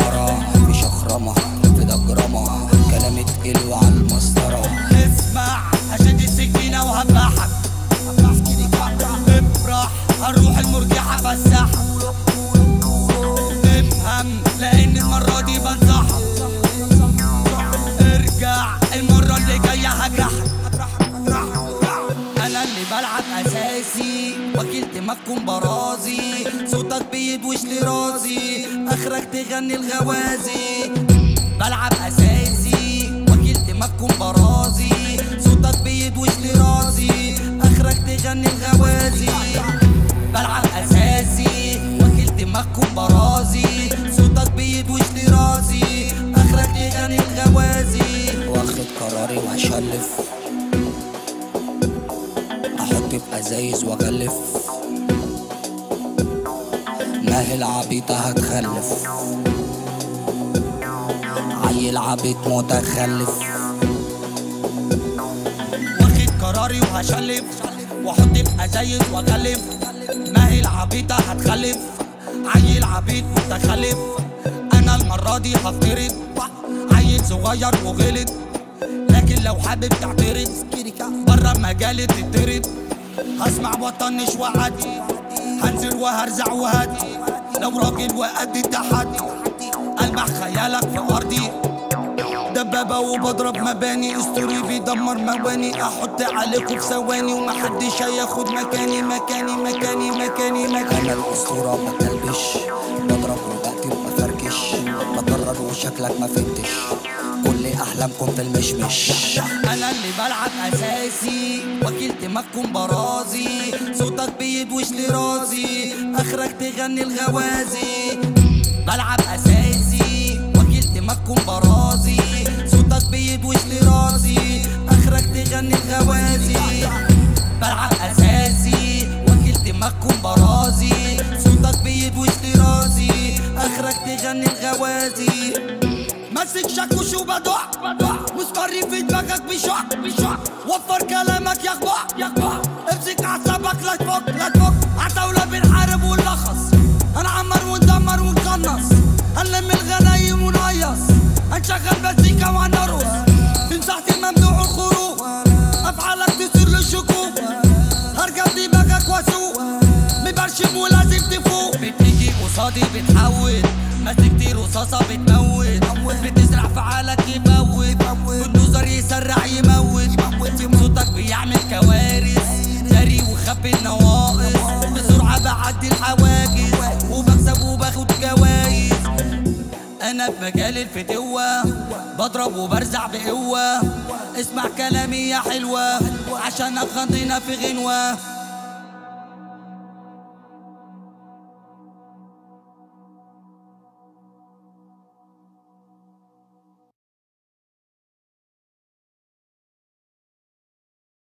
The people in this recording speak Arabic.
مسمرة في شخرمة في دجرمة كلامي تقيل وعلى المسطرة. اسمع هشد السكينة وهفحك افرح هنروح المرجحة فسحك افهم لأن المرة دي بنصحك ارجع المرة اللي جاية هجرحك. أنا اللي بلعب أساسي وكيل دماغكم برازي صوتك بيدوش لراسي آخرك تغني الغوازي. بلعب أساسي وكيل دماغكم برازي صوتك بيدوش لراسي آخرك تغني الغوازي. بلعب أساسي وكيل دماغكم برازي صوتك بيدوش لراسي آخرك تغني الغوازي. واخد قراري وهشلف احط بأزايز واغلف ماهي العبيطة هتخلف عيل عبيط متخلف. واخد قراري وهشلف واحط بأزايز واغلف ماهي العبيطة هتخلف عيل عبيط متخلف. انا المرة دي هفترض عيل صغير وغلط لكن لو حابب تعترض برا مجالي تترد. هسمع وطنش وعدي هنزل وهرزع وهدي لو راجل وقد التحدي ألمح خيالك في أرضي. دبابة وبضرب مباني اسطوري بيدمر مواني احط عليكم في ثواني ومحدش هياخد مكاني مكاني مكاني مكاني مكاني. انا الاسطورة بكلبش بضرب وبقتل بفركش بضرر وشكلك ما فهمتش كل احلامكم في المشمش. انا اللي بلعب اساسي وكيل دماغكم برازي صوتك بيدوش لراسي اخرك تغني الغوازي. بلعب اساسي وكيل دماغكم برازي صوتك بيدوش لراسي اخرك تغني الغوازي. بلعب اساسي وكيل دماغكم برازي صوتك بيدوش لراسي اخرك تغني الغوازي. ماسك شاكوش وبدع مسمري في دماغك بشع وفر كلامك يخبع امسك اعصابك لا تفك عتاولة بنحارب ونلخص هنعمر وندمر ونقنص هنلم الغنايم ونقيص هنشغل مزيكا وهنرقص تمسح الممدوح والخروج افعالك تصير للشكوك هرجم دماغك واسوق مبرشم ولازم تفوق. بتيجي قصادي بتحول مسكتي رصاصة بتموت بتزرع في عقلك يموت بالنظر يسرع يموت صوتك بيعمل كوارث جري وخبي النواقص بسرعة بعدي الحواجز وبكسب وباخد جوايز. انا في مجال الفتوة بضرب وبرزع بقوة اسمع كلامي يا حلوة عشان اخدنا في غنوة.